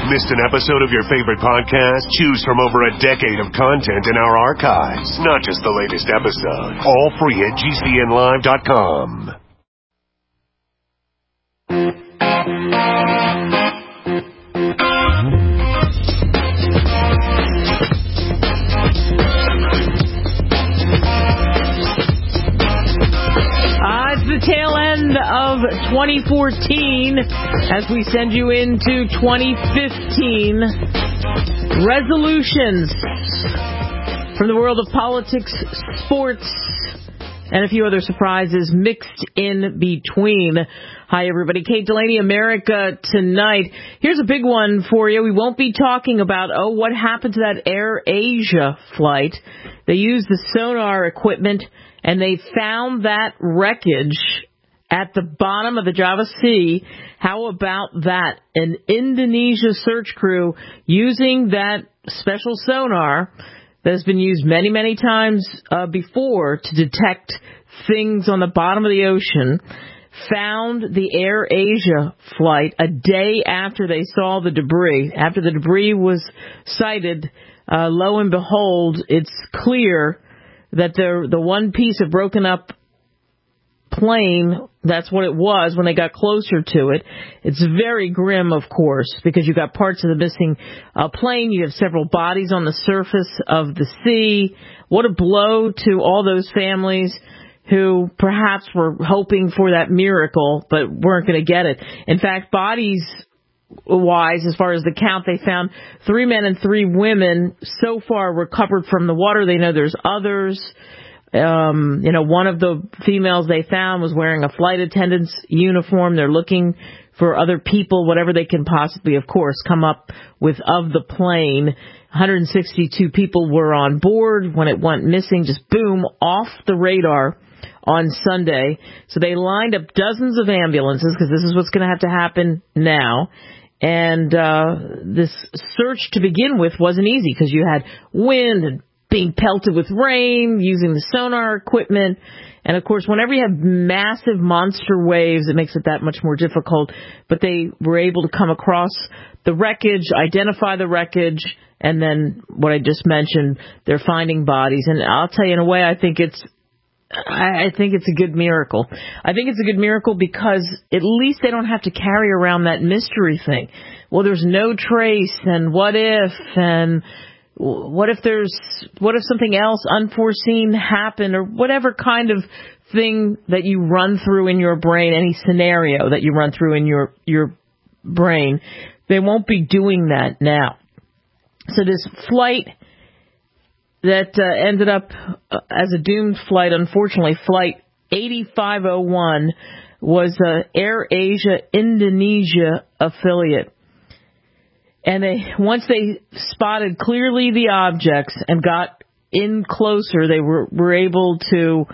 Missed an episode of your favorite podcast? Choose from over a decade of content in our archives, not just the latest episode. All free at GCNlive.com. It's the tail end of 2014 as we send you into 2015. Resolutions from the world of politics, sports, and a few other surprises mixed in between. Hi, everybody. Kate Delaney, America Tonight. Here's a big one for you. We won't be talking about, what happened to that Air Asia flight. They used the sonar equipment, and they found that wreckage at the bottom of the Java Sea. How about that? An Indonesia search crew using that special sonar that has been used many, many times before to detect things on the bottom of the ocean, found the Air Asia flight a day after they saw the debris. After the debris was sighted, lo and behold, it's clear that the one piece of broken up plane, that's what it was when they got closer to it. It's very grim, of course, because you've got parts of the missing plane. You have several bodies on the surface of the sea. What a blow to all those families who perhaps were hoping for that miracle, but weren't going to get it. In fact, bodies-wise, as far as the count, they found 3 men and 3 women so far recovered from the water. They know there's others. One of the females they found was wearing a flight attendant's uniform. They're looking for other people, whatever they can possibly, of course, come up with of the plane. 162 people were on board when it went missing, just boom, off the radar on Sunday. So they lined up dozens of ambulances, because this is what's going to have to happen now. And this search to begin with wasn't easy, because you had wind and being pelted with rain, using the sonar equipment. And, of course, whenever you have massive monster waves, it makes it that much more difficult. But they were able to come across the wreckage, identify the wreckage, and then what I just mentioned, they're finding bodies. And I'll tell you, in a way, I think it's a good miracle. I think it's a good miracle because at least they don't have to carry around that mystery thing. Well, there's no trace, and what if something else unforeseen happened, or whatever kind of thing that you run through in your brain, any scenario that you run through in your brain. They won't be doing that now. So this flight that ended up as a doomed flight, unfortunately, Flight 8501, was a Air Asia Indonesia affiliate. And once they spotted clearly the objects and got in closer, they were able to,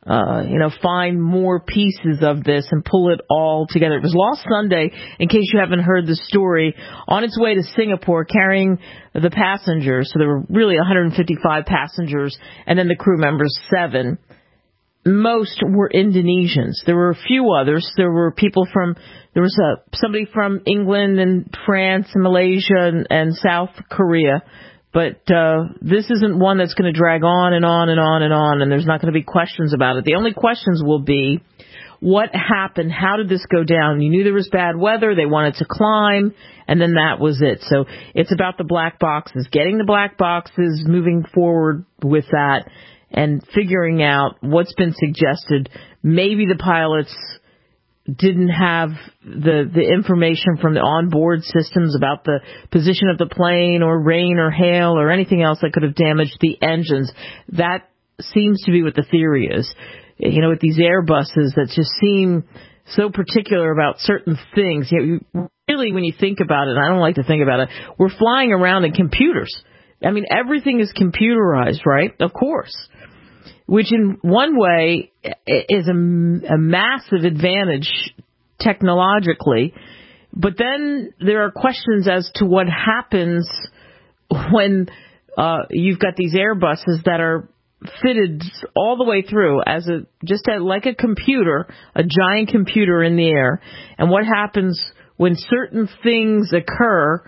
find more pieces of this and pull it all together. It was lost Sunday, in case you haven't heard the story, on its way to Singapore carrying the passengers. So there were really 155 passengers, and then the crew members, 7. Most were Indonesians. There were a few others. There was somebody from England and France and Malaysia and South Korea. But this isn't one that's going to drag on and on and on and on, and there's not going to be questions about it. The only questions will be, what happened? How did this go down? You knew there was bad weather. They wanted to climb, and then that was it. So it's about the black boxes, getting the black boxes, moving forward with that, and figuring out what's been suggested. Maybe the pilots didn't have the information from the onboard systems about the position of the plane, or rain or hail or anything else that could have damaged the engines. That seems to be what the theory is. With these Airbuses that just seem so particular about certain things. Really, when you think about it, I don't like to think about it, we're flying around in computers. I mean, everything is computerized, right? Of course. Which in one way is a massive advantage technologically. But then there are questions as to what happens when you've got these Airbuses that are fitted all the way through as like a computer, a giant computer in the air. And what happens when certain things occur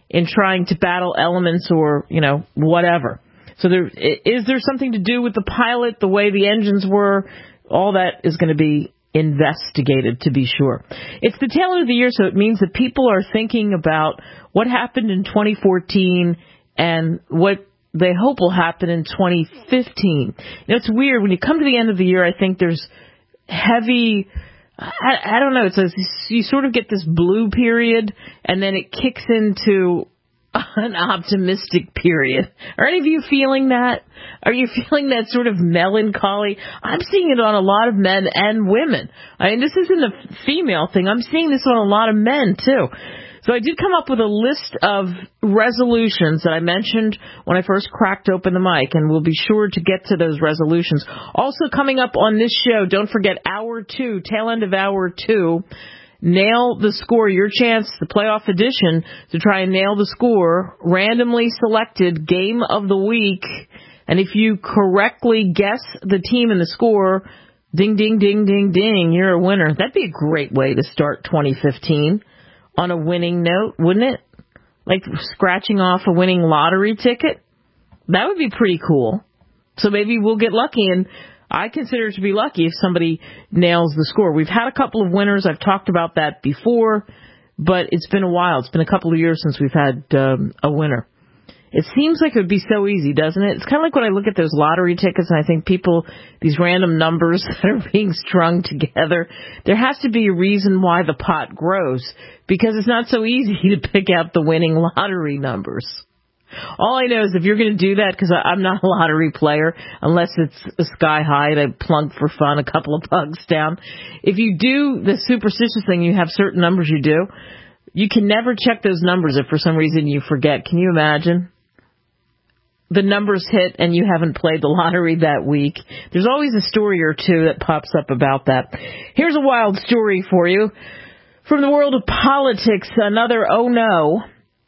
in trying to battle elements or, whatever. So is there something to do with the pilot, the way the engines were? All that is going to be investigated, to be sure. It's the tail end of the year, so it means that people are thinking about what happened in 2014 and what they hope will happen in 2015. It's weird. When you come to the end of the year, I think there's heavy, I don't know, you sort of get this blue period, and then it kicks into an optimistic period. Are any of you feeling that? Are you feeling that sort of melancholy? I'm seeing it on a lot of men and women. I mean, this isn't a female thing. I'm seeing this on a lot of men, too. So I did come up with a list of resolutions that I mentioned when I first cracked open the mic, and we'll be sure to get to those resolutions. Also coming up on this show, don't forget Hour 2, tail end of Hour 2, Nail the Score, your chance, the playoff edition, to try and nail the score, randomly selected game of the week. And if you correctly guess the team and the score, ding, ding, ding, ding, ding, you're a winner. That'd be a great way to start 2015 on a winning note, wouldn't it? Like scratching off a winning lottery ticket. That would be pretty cool. So maybe we'll get lucky, and I consider it to be lucky if somebody nails the score. We've had a couple of winners. I've talked about that before, but it's been a while. It's been a couple of years since we've had a winner. It seems like it would be so easy, doesn't it? It's kind of like when I look at those lottery tickets and I think these random numbers that are being strung together, there has to be a reason why the pot grows, because it's not so easy to pick out the winning lottery numbers. All I know is if you're going to do that, because I'm not a lottery player, unless it's a sky high and I plunk for fun a couple of bucks down. If you do the superstitious thing, you have certain numbers you do, you can never check those numbers if for some reason you forget. Can you imagine? The numbers hit and you haven't played the lottery that week. There's always a story or two that pops up about that. Here's a wild story for you. From the world of politics, another oh no.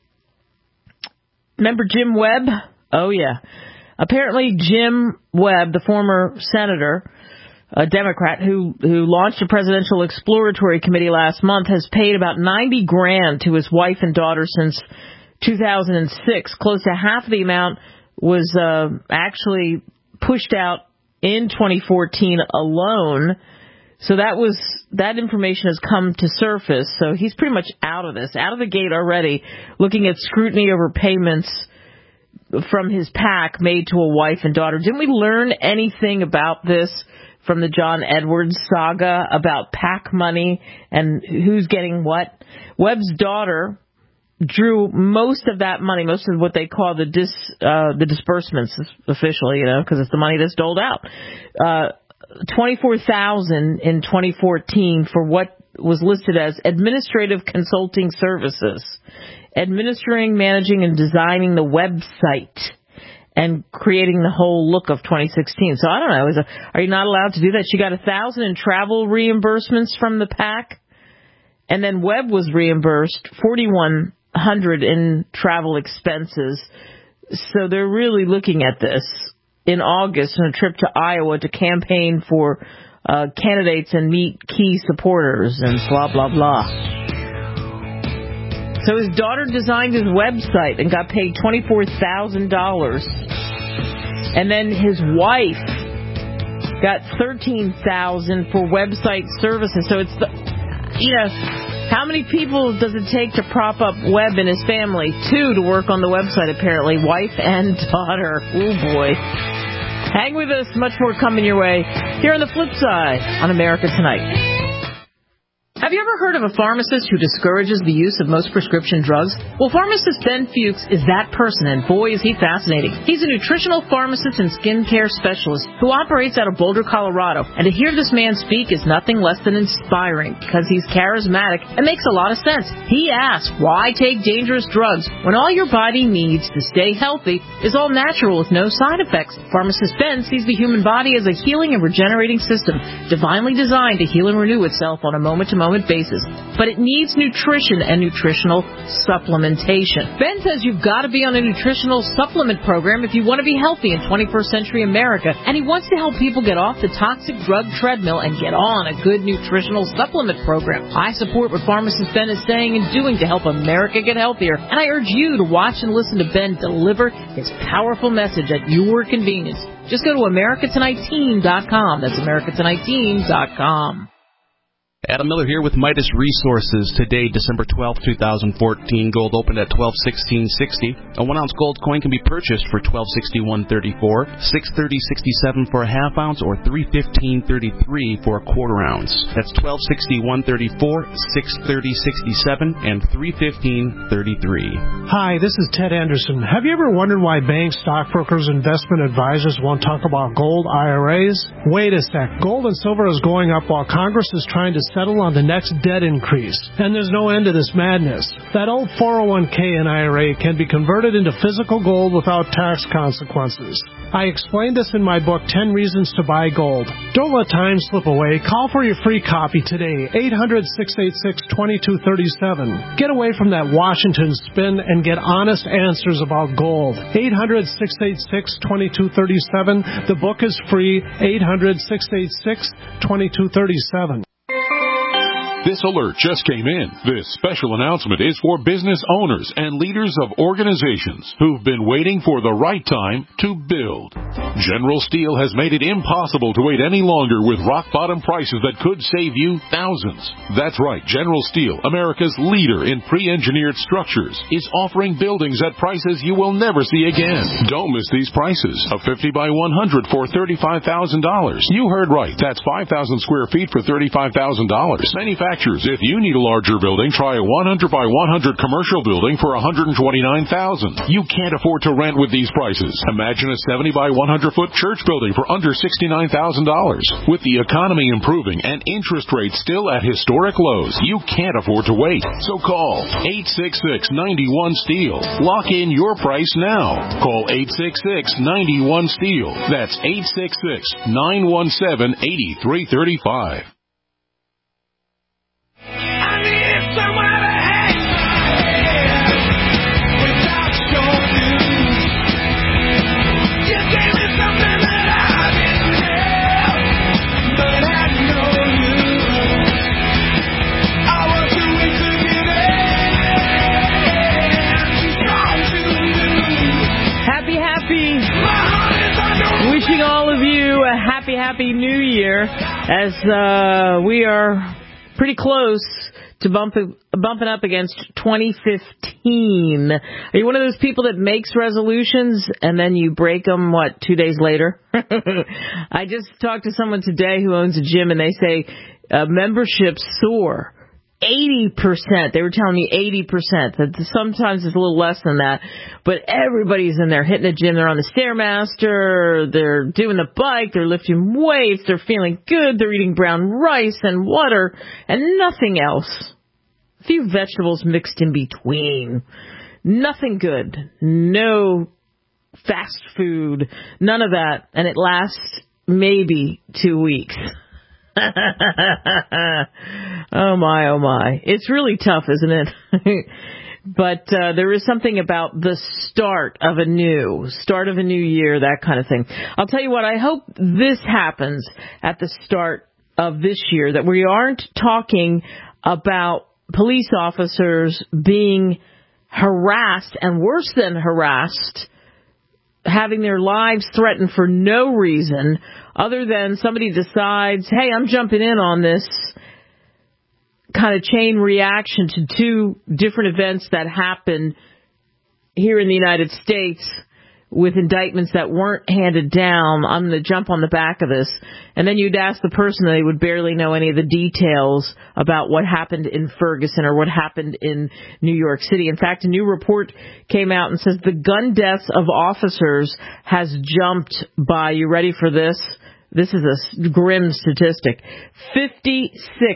Remember Jim Webb? Oh, yeah. Apparently Jim Webb, the former senator, a Democrat who launched a presidential exploratory committee last month, has paid about $90,000 to his wife and daughter since 2006. Close to half of the amount was actually pushed out in 2014 alone. So that information has come to surface. So he's pretty much out of the gate already, looking at scrutiny over payments from his PAC made to a wife and daughter. Didn't we learn anything about this from the John Edwards saga about PAC money and who's getting what? Webb's daughter drew most of that money, most of what they call the disbursements officially, because it's the money that's doled out. $24,000 in 2014 for what was listed as administrative consulting services, administering, managing, and designing the website and creating the whole look of 2016. So I don't know. Are you not allowed to do that? She got $1,000 in travel reimbursements from the PAC, and then Webb was reimbursed $4,100 in travel expenses. So they're really looking at this in August on a trip to Iowa to campaign for candidates and meet key supporters and blah, blah, blah. So his daughter designed his website and got paid $24,000. And then his wife got $13,000 for website services. So it's how many people does it take to prop up Webb and his family? 2 to work on the website, apparently. Wife and daughter. Oh, boy. Hang with us. Much more coming your way here on The Flip Side on America Tonight. Have you ever heard of a pharmacist who discourages the use of most prescription drugs? Well, pharmacist Ben Fuchs is that person, and boy, is he fascinating. He's a nutritional pharmacist and skincare specialist who operates out of Boulder, Colorado. And to hear this man speak is nothing less than inspiring because he's charismatic and makes a lot of sense. He asks, why take dangerous drugs when all your body needs to stay healthy is all natural with no side effects? Pharmacist Ben sees the human body as a healing and regenerating system, divinely designed to heal and renew itself on a moment-to-moment moment basis, but it needs nutrition and nutritional supplementation. Ben says you've got to be on a nutritional supplement program if you want to be healthy in 21st century America, and he wants to help people get off the toxic drug treadmill and get on a good nutritional supplement program. I support what pharmacist Ben is saying and doing to help America get healthier, and I urge you to watch and listen to Ben deliver his powerful message at your convenience. Just go to AmericaTonightTeam.com. That's AmericaTonightTeam.com. Adam Miller here with Midas Resources. Today, December 12, 2014, gold opened at $12.1660. A 1-ounce gold coin can be purchased for $12.6134, $6.3067 for a half ounce, or $3.1533 for a quarter ounce. That's $12.6134, $6.3067, and $3.1533. Hi, this is Ted Anderson. Have you ever wondered why banks, stockbrokers, investment advisors won't talk about gold IRAs? Wait a sec. Gold and silver is going up while Congress is trying to settle on the next debt increase. And there's no end to this madness. That old 401k and IRA can be converted into physical gold without tax consequences. I explained this in my book, 10 Reasons to Buy Gold. Don't let time slip away. Call for your free copy today, 800-686-2237. Get away from that Washington spin and get honest answers about gold. 800-686-2237. The book is free, 800-686-2237. This alert just came in. This special announcement is for business owners and leaders of organizations who've been waiting for the right time to build. General Steel has made it impossible to wait any longer with rock-bottom prices that could save you thousands. That's right. General Steel, America's leader in pre-engineered structures, is offering buildings at prices you will never see again. Don't miss these prices. A 50 by 100 for $35,000. You heard right. That's 5,000 square feet for $35,000. Manufacturers, if you need a larger building, try a 100 by 100 commercial building for $129,000. You can't afford to rent with these prices. Imagine a 70 by 100 foot church building for under $69,000. With the economy improving and interest rates still at historic lows, you can't afford to wait. So call 866-91-STEEL. Lock in your price now. Call 866-91-STEEL. That's 866-917-8335. Wishing all of you a happy New Year as we are pretty close to bumping up against 2015. Are you one of those people that makes resolutions and then you break them, 2 days later? I just talked to someone today who owns a gym, and they say memberships soar 80%. They were telling me 80%. That sometimes it's a little less than that. But everybody's in there hitting the gym. They're on the Stairmaster. They're doing the bike. They're lifting weights. They're feeling good. They're eating brown rice and water and nothing else. A few vegetables mixed in between. Nothing good. No fast food. None of that. And it lasts maybe 2 weeks. Oh my. It's really tough, isn't it? But there is something about the start of a new year, that kind of thing. I'll tell you what, I hope this happens at the start of this year, that we aren't talking about police officers being harassed and worse than harassed, having their lives threatened for no reason other than somebody decides, hey, I'm jumping in on this kind of chain reaction to two different events that happened here in the United States with indictments that weren't handed down. I'm going to jump on the back of this. And then you'd ask the person, they would barely know any of the details about what happened in Ferguson or what happened in New York City. In fact, a new report came out and says the gun deaths of officers has jumped by, you ready for this? This is a grim statistic. 56%.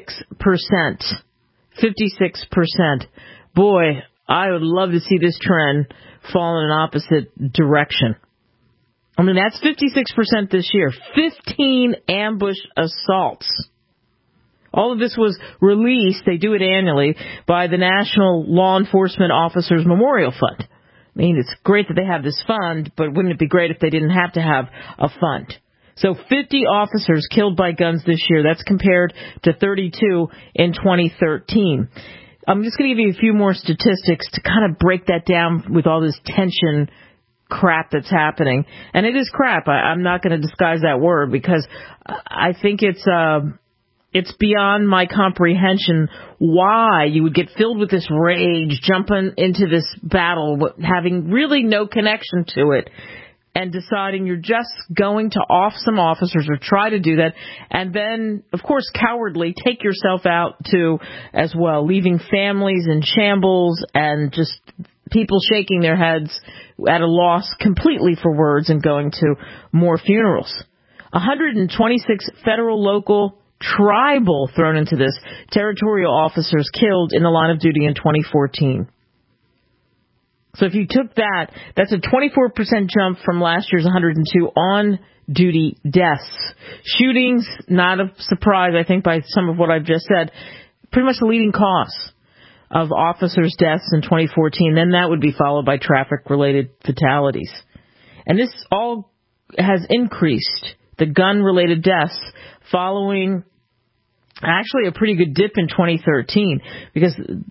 56%. Boy, I would love to see this trend fall in an opposite direction. I mean, that's 56% this year. 15 ambush assaults. All of this was released, they do it annually, by the National Law Enforcement Officers Memorial Fund. I mean, it's great that they have this fund, but wouldn't it be great if they didn't have to have a fund? So 50 officers killed by guns this year. That's compared to 32 in 2013. I'm just going to give you a few more statistics to kind of break that down with all this tension crap that's happening. And it is crap. I'm not going to disguise that word because I think it's beyond my comprehension why you would get filled with this rage, jumping into this battle, having really no connection to it, and deciding you're just going to off some officers or try to do that, and then, of course, cowardly take yourself out too as well, leaving families in shambles and just people shaking their heads at a loss completely for words and going to more funerals. 126 federal, local, tribal, thrown into this, territorial officers killed in the line of duty in 2014. So if you took that, that's a 24% jump from last year's 102 on-duty deaths. Shootings, not a surprise, I think, by some of what I've just said, pretty much the leading cause of officers' deaths in 2014. Then that would be followed by traffic-related fatalities. And this all has increased, the gun-related deaths, following actually a pretty good dip in 2013, because in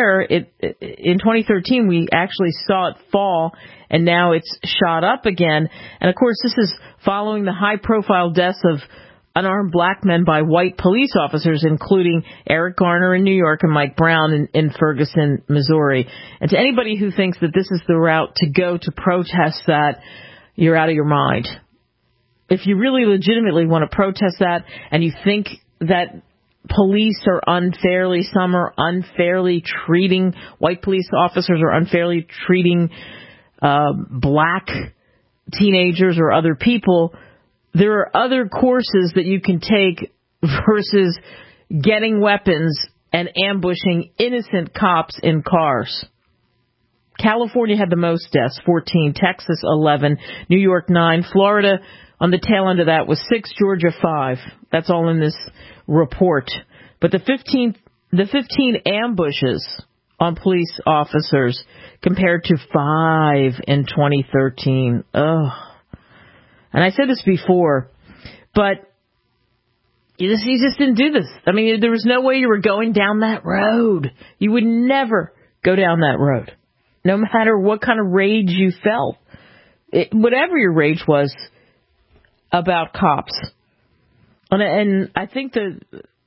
2013 we actually saw it fall, and now it's shot up again. And of course, this is following the high-profile deaths of unarmed black men by white police officers, including Eric Garner in New York and Mike Brown in Ferguson, Missouri. And to anybody who thinks that this is the route to go to protest that, you're out of your mind. If you really legitimately want to protest that, and you think that police are unfairly, some are unfairly treating, white police officers are unfairly treating black teenagers or other people, there are other courses that you can take versus getting weapons and ambushing innocent cops in cars. California had the most deaths, 14, Texas 11, New York 9, Florida on the tail end of that was 6, Georgia 5. That's all in this report. But the 15 ambushes on police officers compared to 5 in 2013. Ugh. And I said this before, but you just didn't do this. I mean, there was no way you were going down that road. You would never go down that road, no matter what kind of rage you felt. Whatever your rage was about cops. And I think the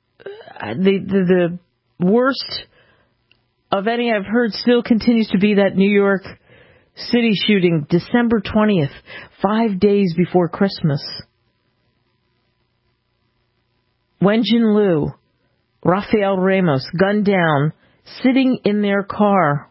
worst of any I've heard still continues to be that New York City shooting, December 20th, 5 days before Christmas. Wenjin Liu, Rafael Ramos, gunned down, sitting in their car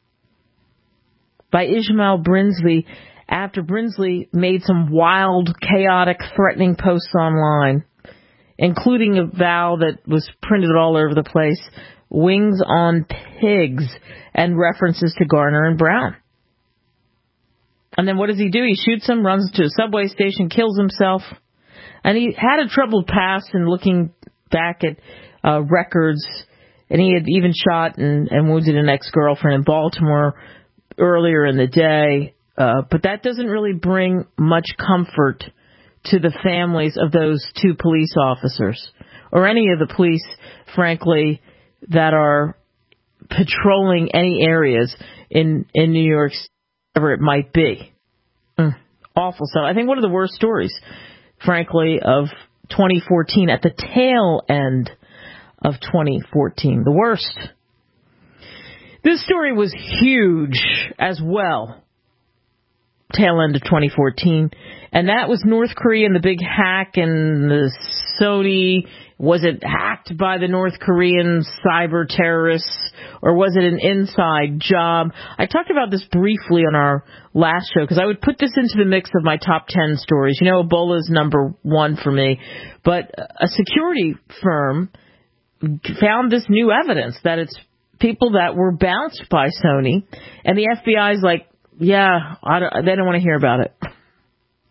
by Ishmael Brinsley after Brinsley made some wild, chaotic, threatening posts online, including a vow that was printed all over the place, wings on pigs, and references to Garner and Brown. And then what does he do? He shoots him, runs to a subway station, kills himself. And he had a troubled past in looking back at records. And he had even shot and wounded an ex-girlfriend in Baltimore earlier in the day. But that doesn't really bring much comfort to the families of those 2 police officers, or any of the police, frankly, that are patrolling any areas in New York City, whatever it might be. Awful stuff. I think one of the worst stories, frankly, of 2014, at the tail end of 2014. The worst. This story was huge as well, tail end of 2014, and that was North Korea and the big hack and the Sony. Was it hacked by the North Korean cyber terrorists, or was it an inside job? I talked about this briefly on our last show because I would put this into the mix of my top 10 stories. You know, Ebola is number 1 for me, but a security firm found this new evidence that it's people that were bounced by Sony, and the FBI is like, yeah, they don't want to hear about it.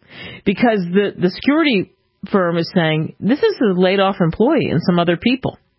Because the security firm is saying, this is a laid-off employee and some other people.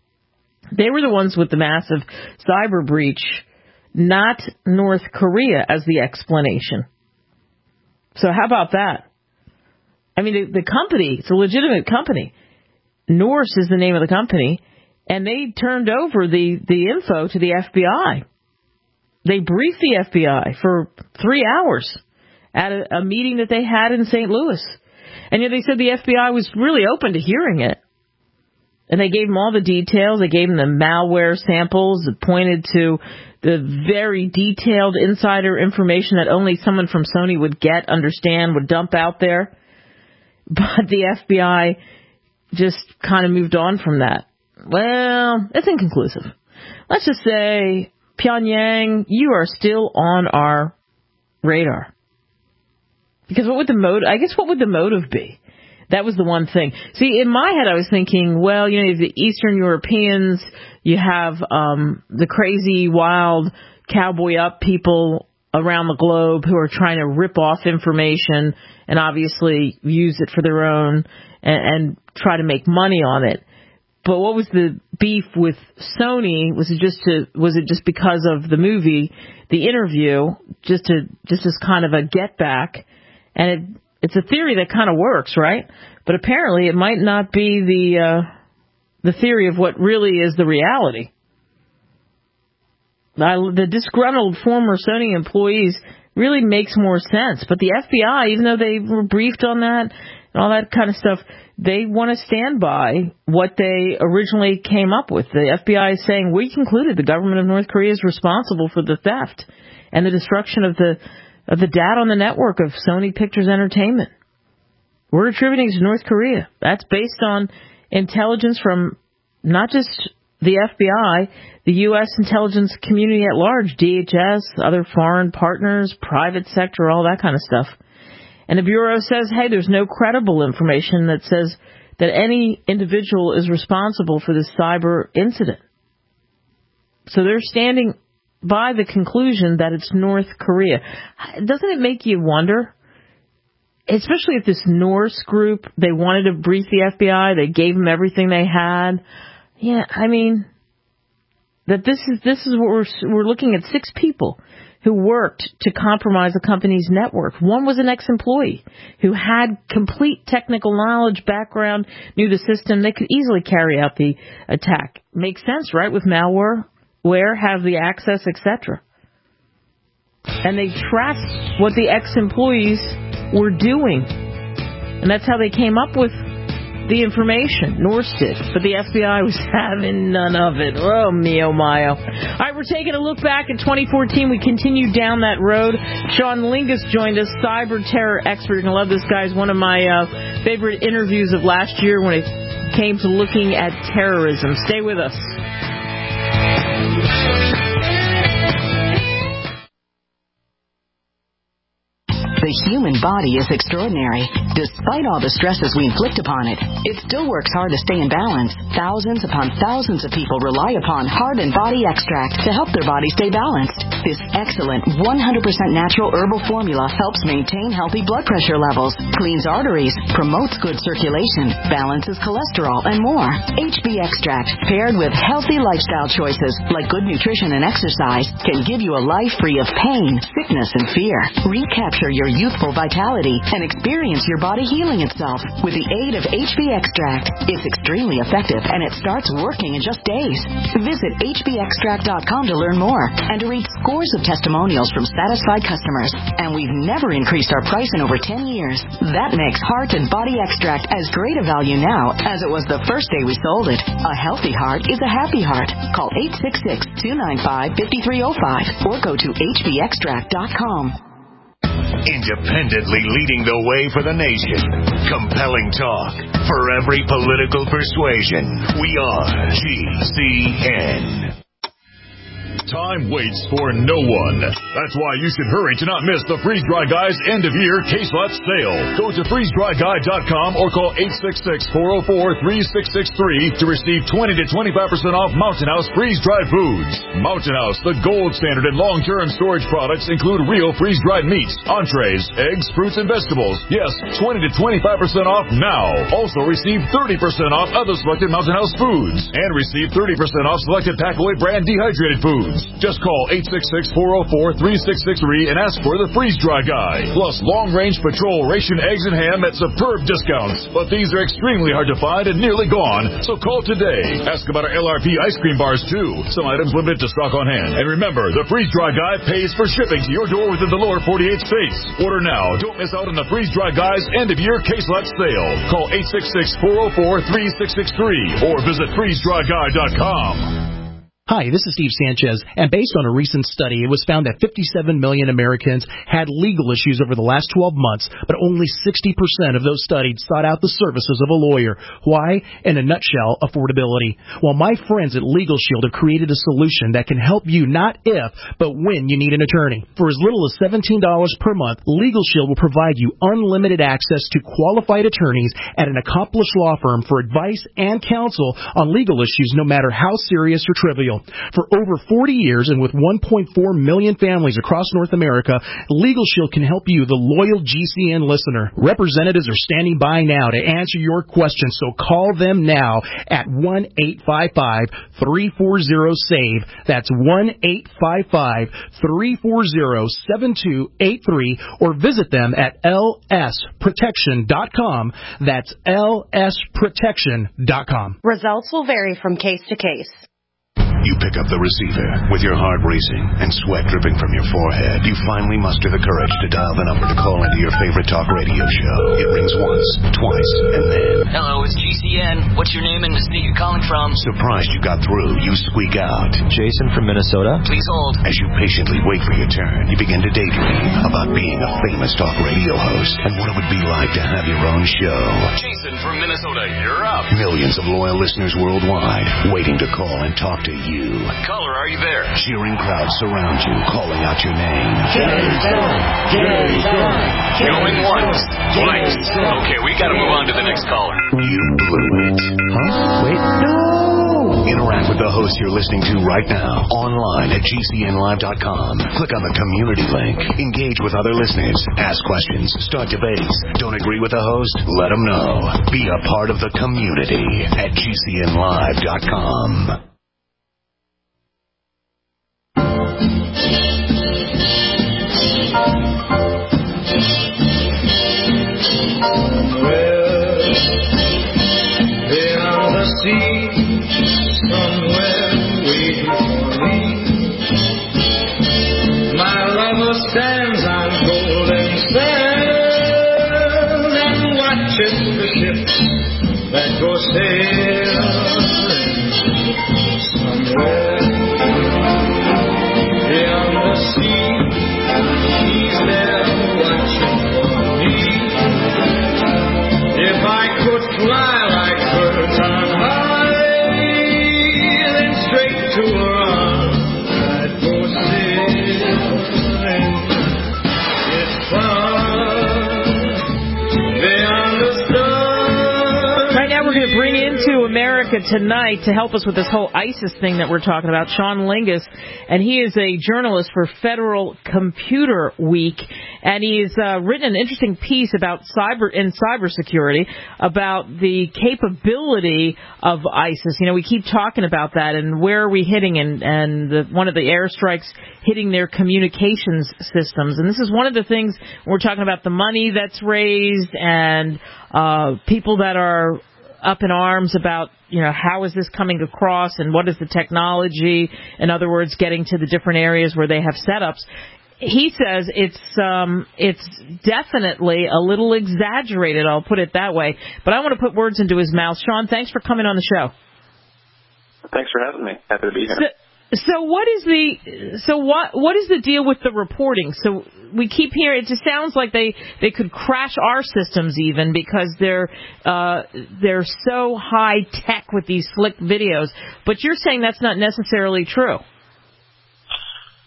They were the ones with the massive cyber breach, not North Korea as the explanation. So how about that? I mean, the company, it's a legitimate company. Norse is the name of the company, and they turned over the info to the FBI. They briefed the FBI for 3 hours at a meeting that they had in St. Louis. And yet they said the FBI was really open to hearing it. And they gave them all the details. They gave them the malware samples that pointed to the very detailed insider information that only someone from Sony would get, understand, would dump out there. But the FBI just kind of moved on from that. Well, it's inconclusive. Let's just say, Pyongyang, you are still on our radar. Because what would the motive be? That was the one thing. See, in my head, I was thinking, well, the Eastern Europeans, you have the crazy, wild, cowboy up people around the globe who are trying to rip off information and obviously use it for their own and try to make money on it. But what was the beef with Sony? Was it just because of the movie, the interview, just as kind of a get back? And it's a theory that kind of works, right? But apparently it might not be the theory of what really is the reality. The disgruntled former Sony employees really makes more sense. But the FBI, even though they were briefed on that and all that kind of stuff, they want to stand by what they originally came up with. The FBI is saying, we concluded the government of North Korea is responsible for the theft and the destruction of the data on the network of Sony Pictures Entertainment. We're attributing it to North Korea. That's based on intelligence from not just the FBI, the U.S. intelligence community at large, DHS, other foreign partners, private sector, all that kind of stuff. And the Bureau says, hey, there's no credible information that says that any individual is responsible for this cyber incident. So they're standing by the conclusion that it's North Korea. Doesn't it make you wonder? Especially if this Norse group, they wanted to brief the FBI, they gave them everything they had. Yeah, I mean, that this is what we're looking at 6 people who worked to compromise the company's network. One was an ex-employee who had complete technical knowledge, background, knew the system. They could easily carry out the attack. Makes sense, right? With malware, have the access, etc. And they tracked what the ex-employees were doing. And that's how they came up with the information. Norse did. But the FBI was having none of it. Oh, mio mio. All right, we're taking a look back at 2014. We continue down that road. Sean Lingus joined us, cyber terror expert. You're going to love this guy. He's one of my favorite interviews of last year when it came to looking at terrorism. Stay with us. The human body is extraordinary. Despite all the stresses we inflict upon it, it still works hard to stay in balance. Thousands upon thousands of people rely upon Heart and Body Extract to help their body stay balanced. This excellent 100% natural herbal formula helps maintain healthy blood pressure levels, cleans arteries, promotes good circulation, balances cholesterol, and more. HB Extract, paired with healthy lifestyle choices like good nutrition and exercise, can give you a life free of pain, sickness, and fear. Recapture your youthful vitality and experience your body healing itself with the aid of HB Extract. It's extremely effective and it starts working in just days. Visit hbextract.com to learn more and to read scores of testimonials from satisfied customers. And we've never increased our price in over 10 years. That makes Heart and Body Extract as great a value now as it was the first day we sold it. A healthy heart is a happy heart. Call 866-295-5305 or go to hbextract.com. Independently leading the way for the nation. Compelling talk for every political persuasion. We are GCN. Time waits for no one. That's why you should hurry to not miss the Freeze Dry Guy's end-of-year case lot sale. Go to freezedryguy.com or call 866-404-3663 to receive 20 to 25% off Mountain House freeze-dried foods. Mountain House, the gold standard in long-term storage products, include real freeze-dried meats, entrees, eggs, fruits, and vegetables. Yes, 20 to 25% off now. Also receive 30% off other selected Mountain House foods and receive 30% off selected Packaway brand dehydrated foods. Just call 866-404-3663 and ask for the Freeze Dry Guy. Plus long-range patrol ration eggs and ham at superb discounts. But these are extremely hard to find and nearly gone, so call today. Ask about our LRP ice cream bars too. Some items limited to stock on hand. And remember, the Freeze Dry Guy pays for shipping to your door within the lower 48 states. Order now. Don't miss out on the Freeze Dry Guy's end-of-year case lot sale. Call 866-404-3663 or visit freezedryguy.com. Hi, this is Steve Sanchez, and based on a recent study, it was found that 57 million Americans had legal issues over the last 12 months, but only 60% of those studied sought out the services of a lawyer. Why? In a nutshell, affordability. Well, my friends at Legal Shield have created a solution that can help you not if, but when you need an attorney. For as little as $17 per month, Legal Shield will provide you unlimited access to qualified attorneys at an accomplished law firm for advice and counsel on legal issues, no matter how serious or trivial. For over 40 years and with 1.4 million families across North America, Legal Shield can help you, the loyal GCN listener. Representatives are standing by now to answer your questions, so call them now at 1-855-340-SAVE. That's 1-855-340-7283, or visit them at lsprotection.com. That's lsprotection.com. Results will vary from case to case. You pick up the receiver with your heart racing and sweat dripping from your forehead. You finally muster the courage to dial the number to call into your favorite talk radio show. It rings once, twice, and then... Hello, it's GCN. What's your name and the state you're calling from? Surprised you got through, you squeak out. Jason from Minnesota. Please hold. As you patiently wait for your turn, you begin to daydream about being a famous talk radio host and what it would be like to have your own show. Jason from Minnesota, you're up. Millions of loyal listeners worldwide waiting to call and talk to you. Caller, are you there? Cheering crowds surround you, calling out your name. Jason! Jason! Going once, twice. Okay, we gotta move on to the next caller. You blew it. Huh? Wait. No! Interact with the host you're listening to right now, online at GCNlive.com. Click on the community link. Engage with other listeners. Ask questions. Start debates. Don't agree with the host? Let them know. Be a part of the community at GCNlive.com. Somewhere waiting for me, my lover stands on golden sand and watches the ships that go sailing. Somewhere beyond the sea, he's there watching for me. If I could fly like birds on high, to her arms, I'd go sailing. It's fun beyond the stars. Right now we're going to bring into America tonight to help us with this whole ISIS thing that we're talking about, Sean Lingus, and he is a journalist for Federal Computer Week, and he's written an interesting piece about cybersecurity, about the capability of ISIS. You know, we keep talking about that, and where are we hitting, and one of the airstrikes hitting their communications systems. And this is one of the things we're talking about, the money that's raised and people that are up in arms about, you know, how is this coming across and what is the technology? In other words, getting to the different areas where they have setups. He says it's definitely a little exaggerated, I'll put it that way. But I want to put words into his mouth. Sean, thanks for coming on the show. Thanks for having me. Happy to be here. So what is the deal with the reporting? So we keep hearing, it just sounds like they could crash our systems even because they're so high tech with these slick videos. But you're saying that's not necessarily true.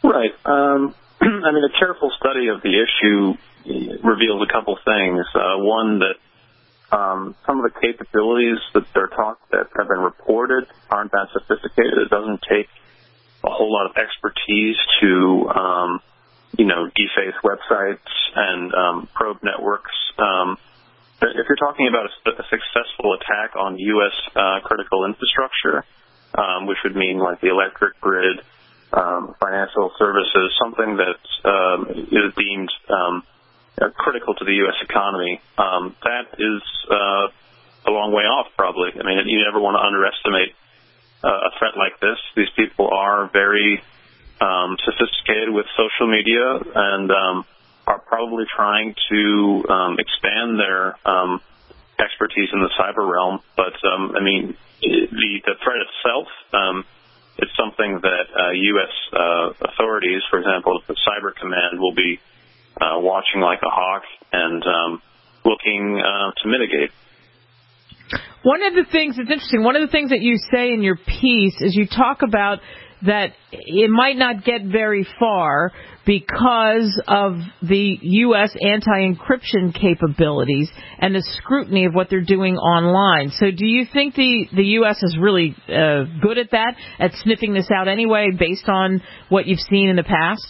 Right. I mean, a careful study of the issue reveals a couple things. One, that some of the capabilities that have been reported aren't that sophisticated. It doesn't take a whole lot of expertise to, deface websites and probe networks. If you're talking about a successful attack on U.S. critical infrastructure, which would mean like the electric grid, financial services, something that is deemed critical to the U.S. economy, that is a long way off, probably. I mean, you never want to underestimate a threat like this. These people are very sophisticated with social media and are probably trying to expand their expertise in the cyber realm. But, the threat itself, it's something that U.S. authorities, for example, the Cyber Command, will be watching like a hawk and looking to mitigate. One of the things that's interesting, one of the things that you say in your piece is you talk about that it might not get very far because of the U.S. anti-encryption capabilities and the scrutiny of what they're doing online. So do you think the U.S. is really good at that, at sniffing this out anyway, based on what you've seen in the past?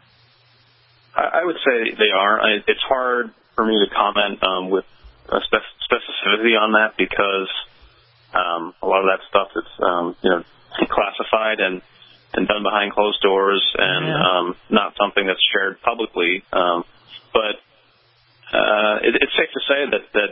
I would say they are. It's hard for me to comment with specificity on that because a lot of that stuff is classified and done behind closed doors and not something that's shared publicly. But it's safe to say that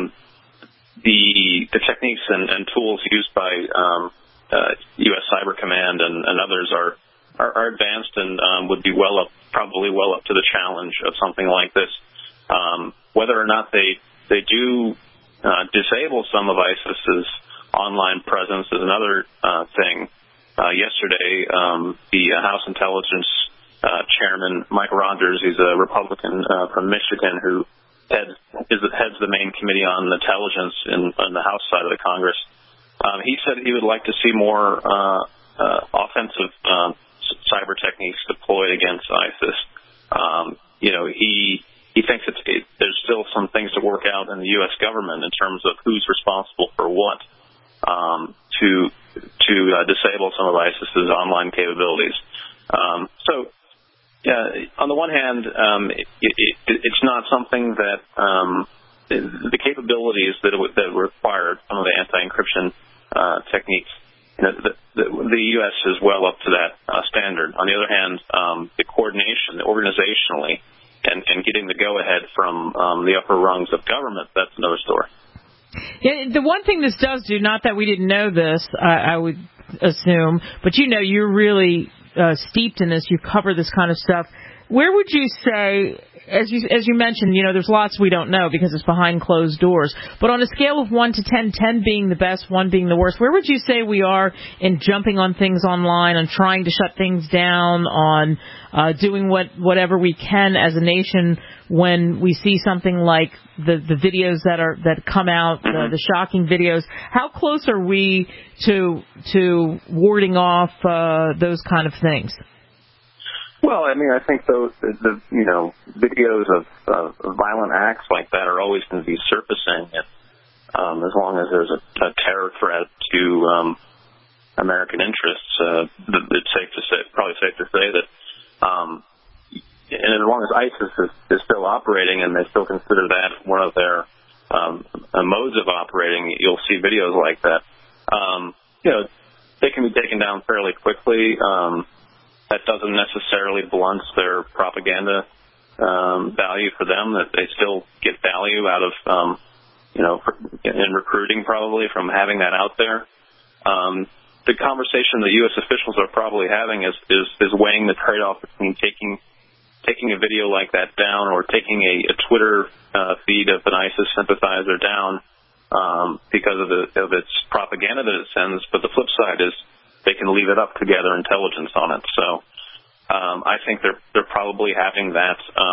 the techniques and tools used by U.S. Cyber Command and others are advanced and would be probably well up to the challenge of something like this. Whether or not they do disable some of ISIS's online presence is another thing. Yesterday, the House Intelligence Chairman, Mike Rogers, he's a Republican from Michigan who heads the main committee on intelligence in the House side of the Congress. He said he would like to see more offensive cyber techniques deployed against ISIS. He thinks there's still some things to work out in the U.S. government in terms of who's responsible for what to disable some of ISIS's online capabilities. On the one hand, it's not something that the capabilities that required some of the anti-encryption techniques. The U.S. is well up to that standard. On the other hand, the coordination, organizationally, and getting the go-ahead from the upper rungs of government, that's another story. Yeah, the one thing this does do, not that we didn't know this, I would assume, but you're really steeped in this. You cover this kind of stuff. Where would you say, as you mentioned, there's lots we don't know because it's behind closed doors, but on a scale of 1 to 10, 10 being the best, 1 being the worst, where would you say we are in jumping on things online, on trying to shut things down, on doing whatever we can as a nation when we see something like the videos that come out, the shocking videos? How close are we to warding off those kind of things? Well, I mean, I think the videos of violent acts like that are always going to be surfacing, and as long as there's a terror threat to American interests, it's probably safe to say that, and as long as ISIS is still operating and they still consider that one of their modes of operating, you'll see videos like that. They can be taken down fairly quickly. That doesn't necessarily blunt their propaganda value for them. That they still get value out of, in recruiting probably from having that out there. The conversation that U.S. officials are probably having is weighing the trade-off between taking a video like that down or taking a Twitter feed of an ISIS sympathizer down because of its propaganda that it sends. But the flip side is they can leave it up to gather intelligence on it. So I think they're probably having that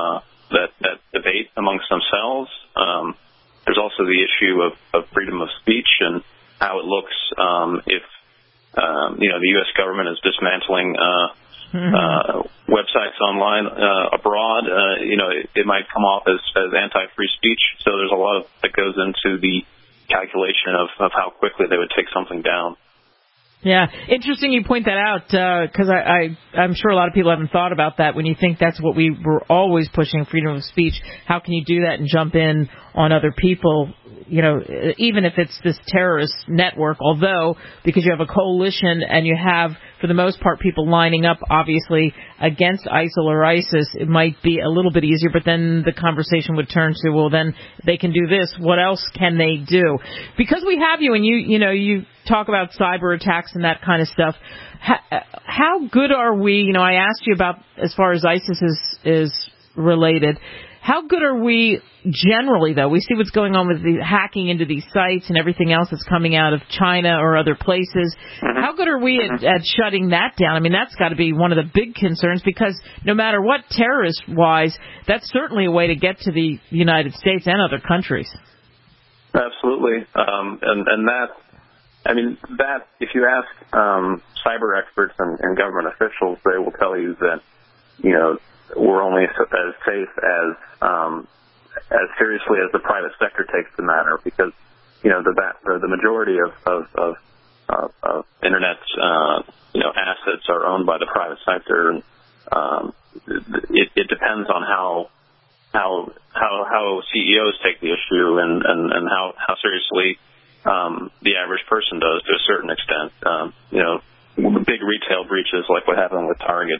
debate amongst themselves. There's also the issue of freedom of speech and how it looks if the U.S. government is dismantling websites online abroad, it might come off as anti-free speech. So there's a lot that goes into the calculation of how quickly they would take something down. Yeah, interesting you point that out, because I'm sure a lot of people haven't thought about that. When you think that's what we were always pushing, freedom of speech, how can you do that and jump in on other people, even if it's this terrorist network, although because you have a coalition and you have, for the most part, people lining up, obviously, against ISIL or ISIS, it might be a little bit easier, but then the conversation would turn to, well, then they can do this. What else can they do? Because we have you, and you talk about cyber attacks and that kind of stuff. How good are we? I asked you about as far as ISIS is related. How good are we generally, though? We see what's going on with the hacking into these sites and everything else that's coming out of China or other places. How good are we at shutting that down? I mean, that's got to be one of the big concerns, because no matter what, terrorist-wise, that's certainly a way to get to the United States and other countries. Absolutely. That if you ask cyber experts and government officials, they will tell you that, we're only as safe as seriously as the private sector takes the matter, because, the majority of internet, assets are owned by the private sector. And, it depends on how CEOs take the issue and how seriously the average person does, to a certain extent. Big retail breaches like what happened with Target,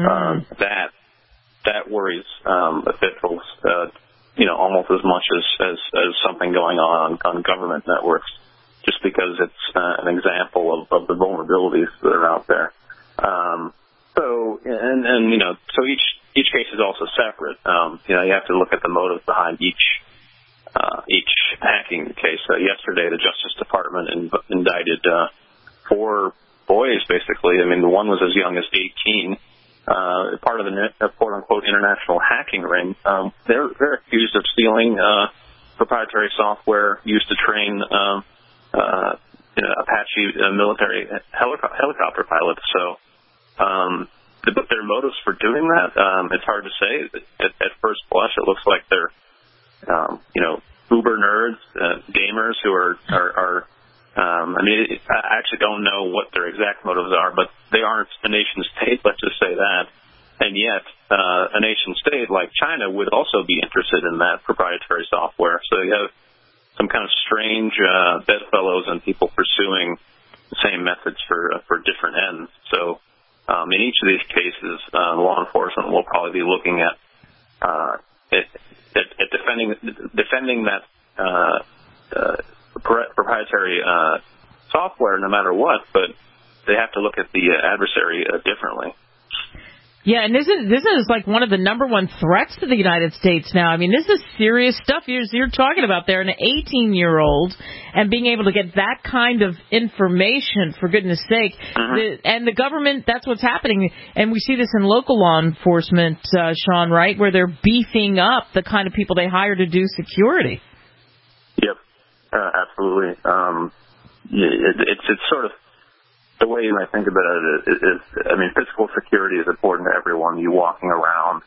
that worries officials, almost as much as something going on government networks, just because it's an example of the vulnerabilities that are out there. So each case is also separate. You have to look at the motives behind each hacking case. Yesterday, the Justice Department indicted 4 boys, basically. I mean, the one was as young as 18, part of the quote-unquote international hacking ring. They're accused of stealing proprietary software used to train Apache military helicopter pilots. So, but their motives for doing that, it's hard to say. At first blush, it looks like they're uber nerds, gamers who are I actually don't know what their exact motives are, but they aren't a nation state, let's just say that. And yet, a nation state like China would also be interested in that proprietary software. So you have some kind of strange bedfellows and people pursuing the same methods for different ends. So in each of these cases, law enforcement will probably be looking at defending that proprietary software no matter what, but they have to look at the adversary differently. Yeah, and isn't this like one of the number one threats to the United States now? I mean, this is serious stuff you're talking about there, an 18-year-old, and being able to get that kind of information, for goodness sake. And the government, that's what's happening. And we see this in local law enforcement, Sean, right, where they're beefing up the kind of people they hire to do security. Yep, absolutely. It's sort of the way you might think about it is, physical security is important to everyone. You walking around,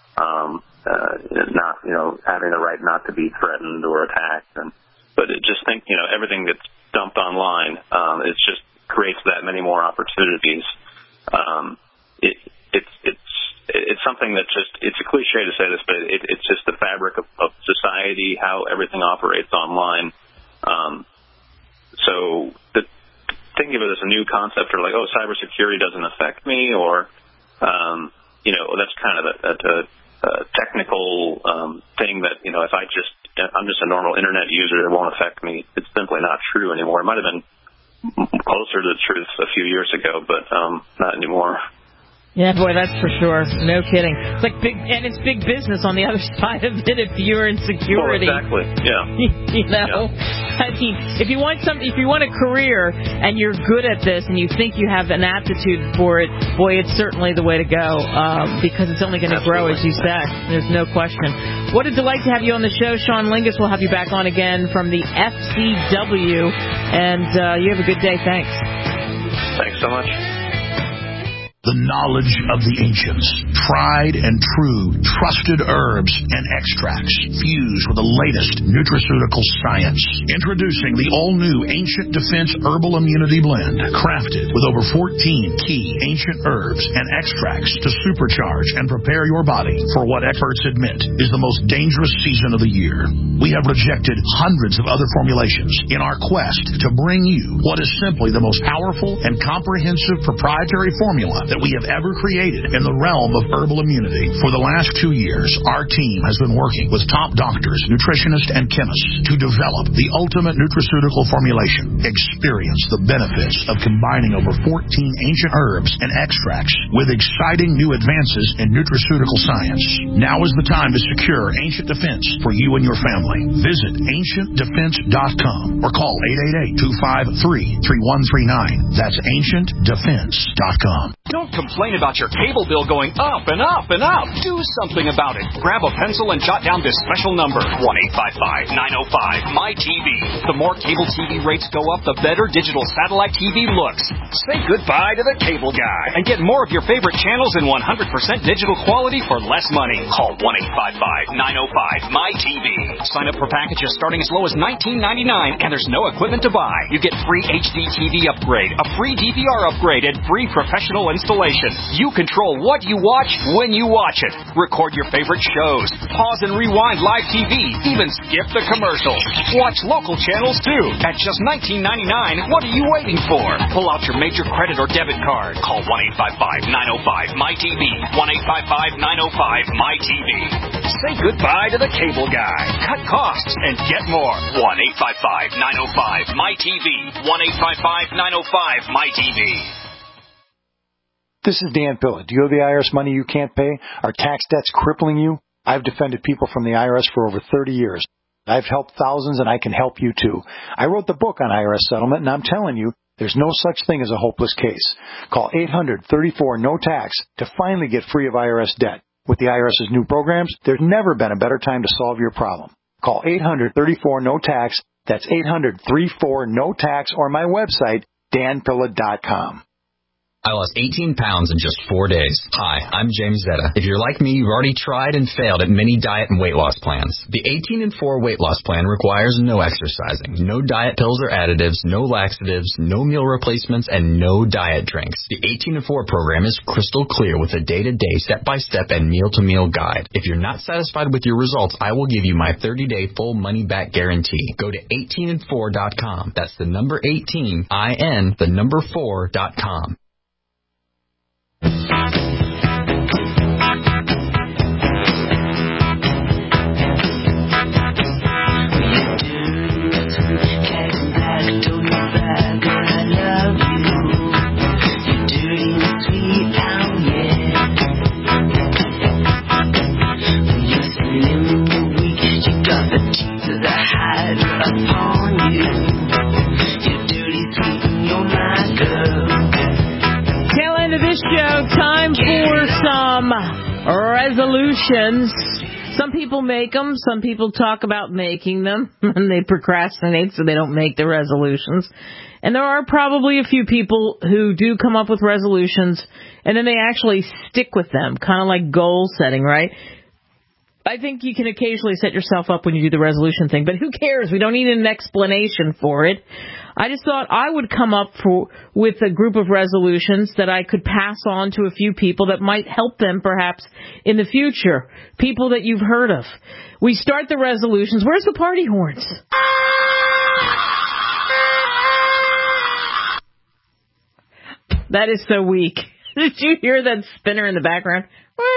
not, having the right not to be threatened or attacked. But everything gets dumped online. It just creates that many more opportunities. It's something that it's a cliche to say this, but it's just the fabric of society, how everything operates online. So think of it as a new concept, or like, cybersecurity doesn't affect me, or, that's kind of a technical thing that, if I'm just a normal internet user, it won't affect me. It's simply not true anymore. It might have been closer to the truth a few years ago, but not anymore. Yeah, boy, that's for sure. No kidding. It's like it's big business on the other side of it if you're in security. Well, exactly. Yeah. I mean, if you want a career and you're good at this and you think you have an aptitude for it, boy, it's certainly the way to go, because it's only going to grow, as you said. There's no question. What a delight to have you on the show, Sean Lingus. We'll have you back on again from the FCW, and you have a good day. Thanks. Thanks so much. The knowledge of the ancients, tried and true, trusted herbs and extracts fused with the latest nutraceutical science. Introducing the all-new Ancient Defense Herbal Immunity Blend, crafted with over 14 key ancient herbs and extracts to supercharge and prepare your body for what experts admit is the most dangerous season of the year. We have rejected hundreds of other formulations in our quest to bring you what is simply the most powerful and comprehensive proprietary formula that we have ever created in the realm of herbal immunity. For the last 2 years, our team has been working with top doctors, nutritionists, and chemists to develop the ultimate nutraceutical formulation. Experience the benefits of combining over 14 ancient herbs and extracts with exciting new advances in nutraceutical science. Now is the time to secure Ancient Defense for you and your family. Visit AncientDefense.com or call 888-253-3139. That's AncientDefense.com. Don't complain about your cable bill going up and up and up. Do something about it. Grab a pencil and jot down this special number, 1-855-905-MY-TV. The more cable TV rates go up, the better digital satellite TV looks. Say goodbye to the cable guy and get more of your favorite channels in 100% digital quality for less money. Call 1-855-905-MY-TV. Sign up for packages starting as low as $19.99, and there's no equipment to buy. You get free HD TV upgrade, a free DVR upgrade, and free professional installation. You control what you watch when you watch it. Record your favorite shows. Pause and rewind live TV. Even skip the commercials. Watch local channels too. At just $19.99, what are you waiting for? Pull out your major credit or debit card. Call 1-855-905-MY-TV. 1-855-905-MY-TV. Say goodbye to the cable guy. Cut costs and get more. 1-855-905-MY-TV. 1-855-905-MY-TV. This is Dan Pilla. Do you owe the IRS money you can't pay? Are tax debts crippling you? I've defended people from the IRS for over 30 years. I've helped thousands, and I can help you too. I wrote the book on IRS settlement, and I'm telling you, there's no such thing as a hopeless case. Call 800-34-NO-TAX to finally get free of IRS debt. With the IRS's new programs, there's never been a better time to solve your problem. Call 800-34-NO-TAX. That's 800-34-NO-TAX, or my website, danpilla.com. I lost 18 pounds in just 4 days. Hi, I'm James Zetta. If you're like me, you've already tried and failed at many diet and weight loss plans. The 18 and 4 weight loss plan requires no exercising, no diet pills or additives, no laxatives, no meal replacements, and no diet drinks. The 18 and 4 program is crystal clear with a day-to-day, step-by-step, and meal-to-meal guide. If you're not satisfied with your results, I will give you my 30-day full money-back guarantee. Go to 18and4.com. That's the number 18, I-N, the number 4.com. Show, time for some resolutions. Some people make them, some people talk about making them, and they procrastinate so they don't make the resolutions. And there are probably a few people who do come up with resolutions, and then they actually stick with them, kind of like goal setting, right? I think you can occasionally set yourself up when you do the resolution thing, but who cares? We don't need an explanation for it. I just thought I would come up with a group of resolutions that I could pass on to a few people that might help them perhaps in the future. People that you've heard of. We start the resolutions. Where's the party horns? That is so weak. Did you hear that spinner in the background?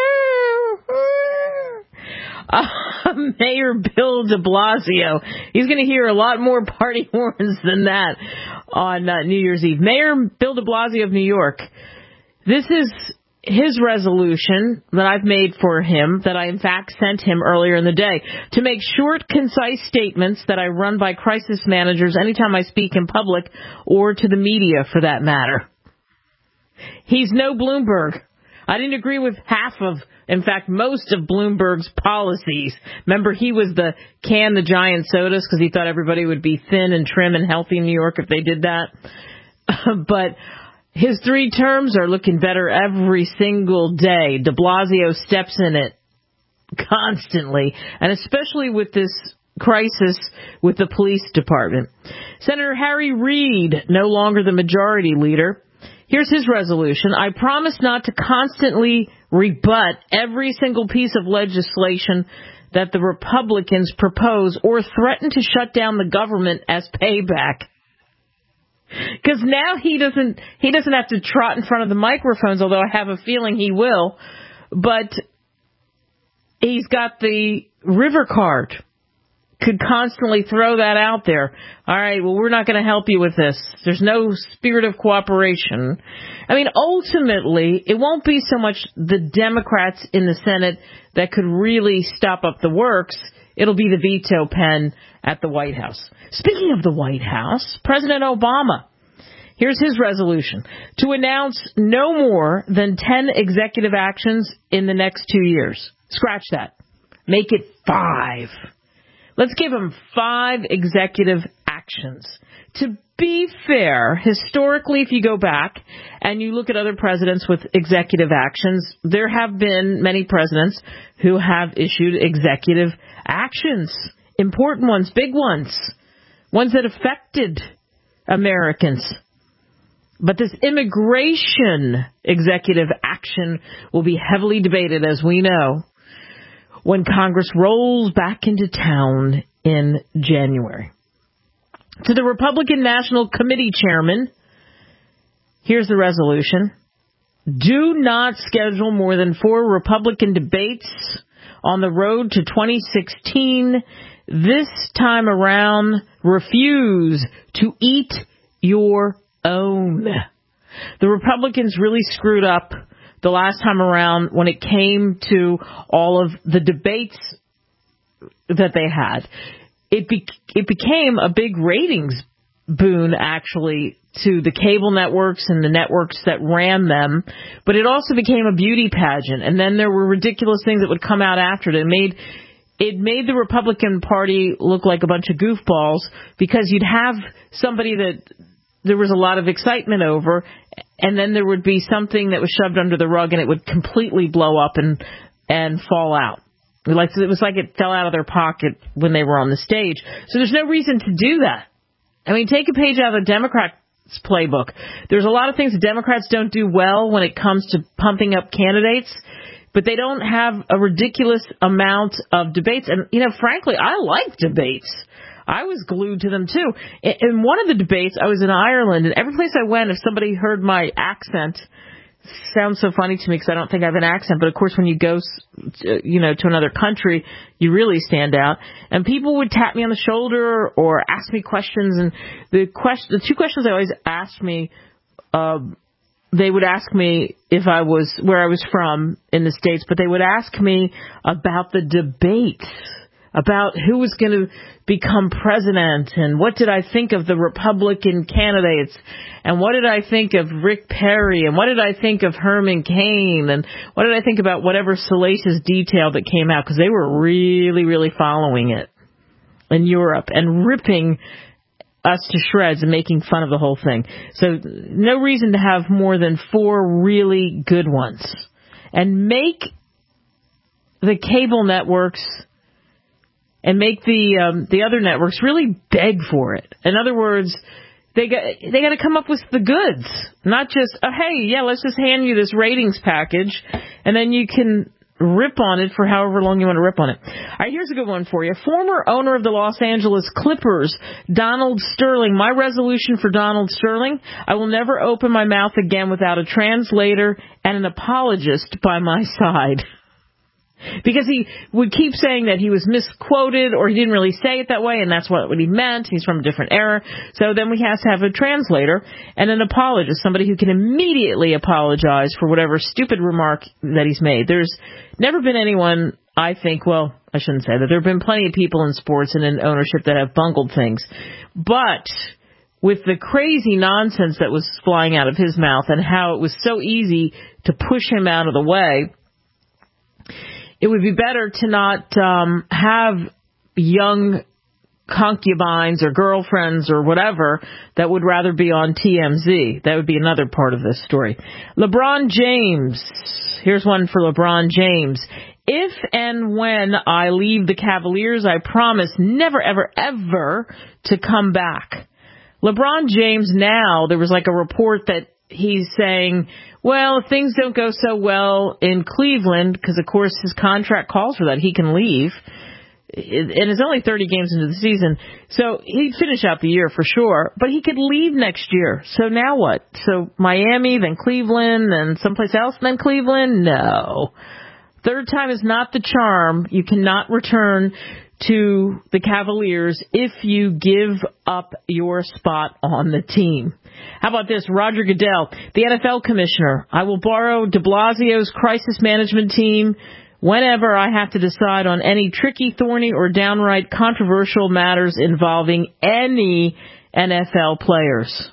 Mayor Bill de Blasio. He's going to hear a lot more party horns than that on New Year's Eve. Mayor Bill de Blasio of New York. This is his resolution that I've made for him, that I in fact sent him earlier in the day, to make short, concise statements that I run by crisis managers anytime I speak in public or to the media for that matter. He's no Bloomberg. I didn't agree with in fact, most of Bloomberg's policies. Remember, he was the can the giant sodas because he thought everybody would be thin and trim and healthy in New York if they did that. But His 3 terms are looking better every single day. De Blasio steps in it constantly, and especially with this crisis with the police department. Senator Harry Reid, no longer the majority leader. Here's his resolution. I promise not to constantly rebut every single piece of legislation that the Republicans propose or threaten to shut down the government as payback. Because now he doesn't have to trot in front of the microphones, although I have a feeling he will. But he's got the river card. Could constantly throw that out there. All right, well, we're not going to help you with this. There's no spirit of cooperation. I mean, ultimately, it won't be so much the Democrats in the Senate that could really stop up the works. It'll be the veto pen at the White House. Speaking of the White House, President Obama, here's his resolution. To announce no more than 10 executive actions in the next 2 years. Scratch that. Make it 5. Let's give him 5 executive actions. To be fair, historically, if you go back and you look at other presidents with executive actions, there have been many presidents who have issued executive actions. Important ones, big ones that affected Americans. But this immigration executive action will be heavily debated, as we know, when Congress rolls back into town in January. To the Republican National Committee chairman, here's the resolution. Do not schedule more than 4 Republican debates on the road to 2016. This time around, refuse to eat your own. The Republicans really screwed up the last time around when it came to all of the debates that they had. It became a big ratings boon, actually, to the cable networks and the networks that ran them, but it also became a beauty pageant, and then there were ridiculous things that would come out after it. It made the Republican Party look like a bunch of goofballs, because you'd have somebody that there was a lot of excitement over, and then there would be something that was shoved under the rug and it would completely blow up and fall out. It was like it fell out of their pocket when they were on the stage. So there's no reason to do that. I mean, take a page out of the Democrats' playbook. There's a lot of things the Democrats don't do well when it comes to pumping up candidates, but they don't have a ridiculous amount of debates. And, frankly, I like debates. I was glued to them, too. In one of the debates, I was in Ireland, and every place I went, if somebody heard my accent, sounds so funny to me because I don't think I have an accent, but of course when you go, to another country, you really stand out. And people would tap me on the shoulder or ask me questions, and the 2 questions they always asked me, they would ask me where I was from in the States, but they would ask me about the debates, about who was going to become president, and what did I think of the Republican candidates, and what did I think of Rick Perry, and what did I think of Herman Cain, and what did I think about whatever salacious detail that came out, because they were really, really following it in Europe and ripping us to shreds and making fun of the whole thing. So no reason to have more than 4 really good ones. And make the cable networks and make the other networks really beg for it. In other words, they got to come up with the goods, not just, let's just hand you this ratings package, and then you can rip on it for however long you want to rip on it. All right, here's a good one for you. Former owner of the Los Angeles Clippers, Donald Sterling. My resolution for Donald Sterling: I will never open my mouth again without a translator and an apologist by my side. Because he would keep saying that he was misquoted or he didn't really say it that way, and that's what he meant. He's from a different era. So then we have to have a translator and an apologist, somebody who can immediately apologize for whatever stupid remark that he's made. There's never been anyone, I think, well, I shouldn't say that. There have been plenty of people in sports and in ownership that have bungled things. But with the crazy nonsense that was flying out of his mouth and how it was so easy to push him out of the way, it would be better to not have young concubines or girlfriends or whatever that would rather be on TMZ. That would be another part of this story. LeBron James. Here's one for LeBron James. If and when I leave the Cavaliers, I promise never, ever, ever to come back. LeBron James now, there was like a report that he's saying, well, if things don't go so well in Cleveland, because of course his contract calls for that, he can leave. And it's only 30 games into the season, so he'd finish out the year for sure, but he could leave next year. So now what? So Miami, then Cleveland, then someplace else, then Cleveland? No. Third time is not the charm. You cannot return to the Cavaliers if you give up your spot on the team. How about this? Roger Goodell, the NFL commissioner. I will borrow de Blasio's crisis management team whenever I have to decide on any tricky, thorny, or downright controversial matters involving any NFL players.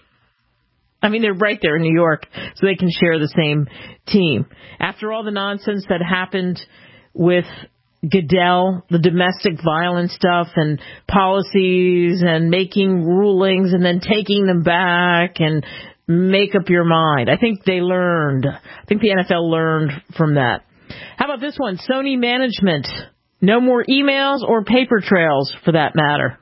I mean, they're right there in New York, so they can share the same team. After all the nonsense that happened with Goodell, the domestic violence stuff and policies and making rulings and then taking them back and make up your mind. I think they learned. I think the NFL learned from that. How about this one? Sony management. No more emails or paper trails for that matter.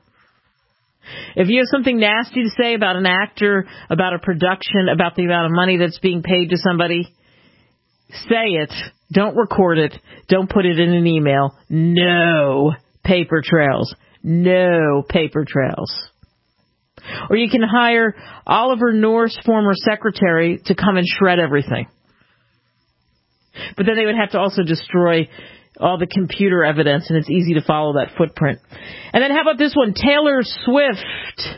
If you have something nasty to say about an actor, about a production, about the amount of money that's being paid to somebody, say it. Don't record it. Don't put it in an email. No paper trails. No paper trails. Or you can hire Oliver North's former secretary to come and shred everything. But then they would have to also destroy all the computer evidence, and it's easy to follow that footprint. And then how about this one? Taylor Swift.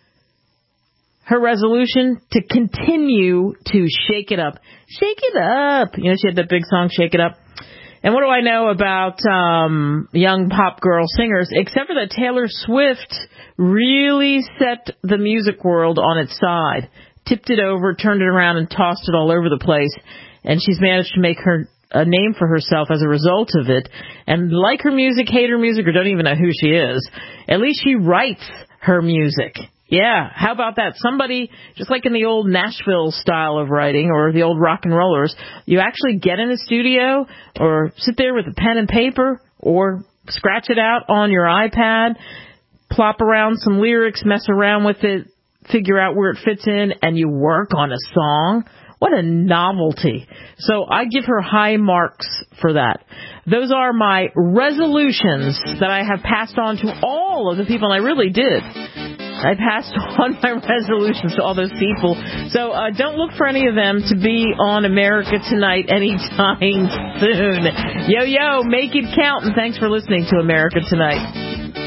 Her resolution to continue to shake it up. Shake it up. You know, she had that big song, Shake It Up. And what do I know about young pop girl singers, except for that Taylor Swift really set the music world on its side, tipped it over, turned it around, and tossed it all over the place. And she's managed to make a name for herself as a result of it. And like her music, hate her music, or don't even know who she is, at least she writes her music. Yeah, how about that? Somebody, just like in the old Nashville style of writing or the old rock and rollers, you actually get in a studio or sit there with a pen and paper or scratch it out on your iPad, plop around some lyrics, mess around with it, figure out where it fits in, and you work on a song. What a novelty. So I give her high marks for that. Those are my resolutions that I have passed on to all of the people, and I really did. I passed on my resolutions to all those people. So don't look for any of them to be on America Tonight anytime soon. Yo, make it count, and thanks for listening to America Tonight.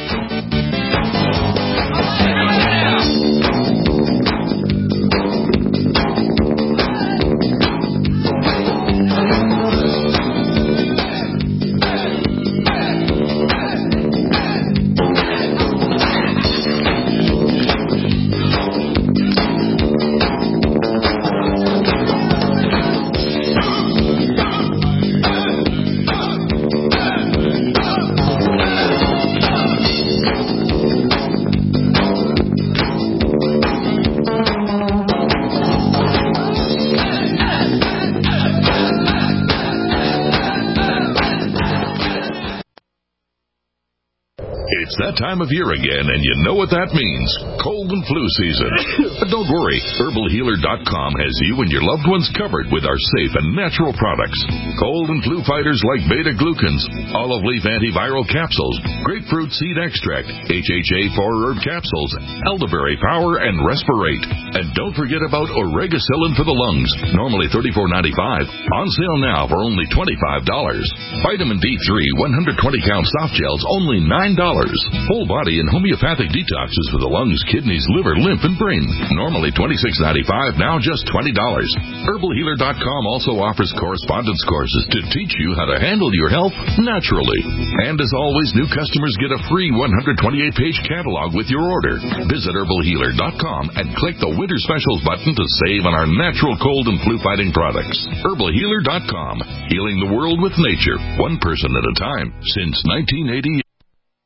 It's that time of year again, and you know what that means. Cold and flu season. But don't worry. HerbalHealer.com has you and your loved ones covered with our safe and natural products. Cold and flu fighters like beta-glucans, olive leaf antiviral capsules, grapefruit seed extract, HHA 4-herb capsules, elderberry power, and Respirate. And don't forget about Oregacillin for the lungs, normally $34.95. On sale now for only $25. Vitamin D3 120-count soft gels, only $9. Whole body and homeopathic detoxes for the lungs, kidneys, liver, lymph, and brain. Normally $26.95, now just $20. HerbalHealer.com also offers correspondence courses to teach you how to handle your health naturally. And as always, new customers get a free 128-page catalog with your order. Visit HerbalHealer.com and click the Winter Specials button to save on our natural cold and flu-fighting products. HerbalHealer.com, healing the world with nature, one person at a time, since 1980.